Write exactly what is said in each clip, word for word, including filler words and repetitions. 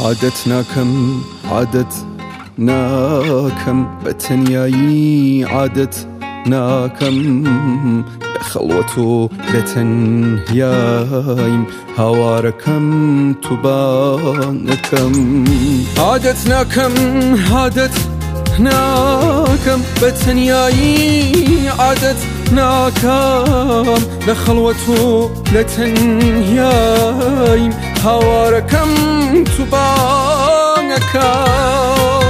عادت ناكم عادت ناكم بتنياي عادت ناكم خلوتو لتنيايم هواركم تبانكم عادت ناكم عادت ناكم بتنياي عادت ناكم لخلوتو لتنيايم هواركم تبانكم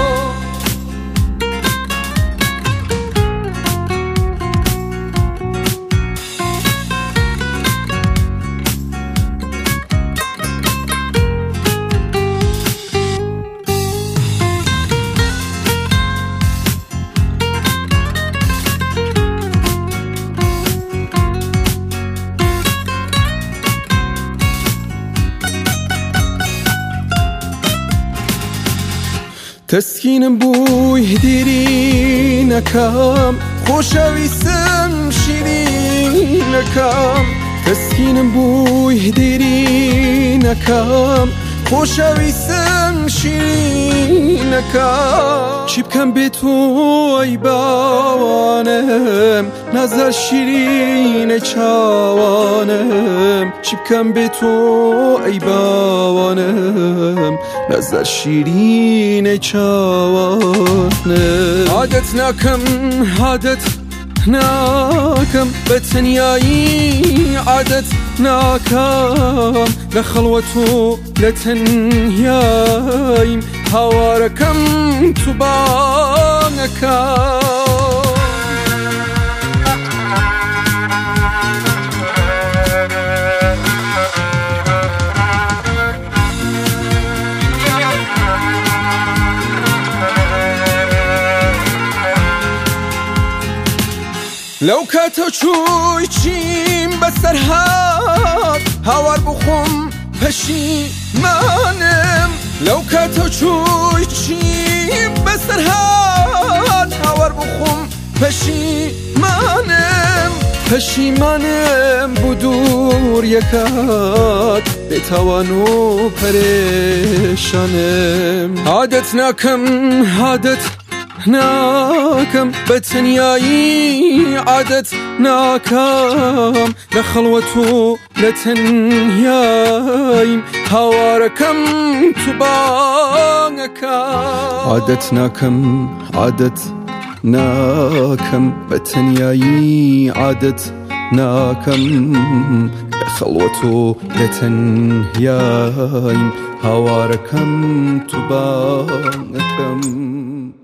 تسكين بوي ديرينكم خوشويسم شيرينكم تسكين بوي ديرينكم خوشويسم شيرينكم شي بكم بتوي باوانم نظر شيرين چاوانم شي بكم بتوي باوانم نظر شيرين چاوانم عادت ناكم عادت ناكم بتنياي عادت ناكم لخلوتو لتنيايم هواركم تبانكم لو كاتو چوی چیم بسرهات هوار بخوم پشیمانم لو كاتو چوی چیم بسرهات هوار بخوم پشیمانم پشیمانم بودور یکات بتوانو پریشانم عادت ناكم عادت ناكم بتنياي عادت ناكم لخلوتو لتنيايم هواركم تبانكم عادت ناكم عادت ناكم بتنياي عادت ناكم لخلوتو لتنيايم هواركم تبانكم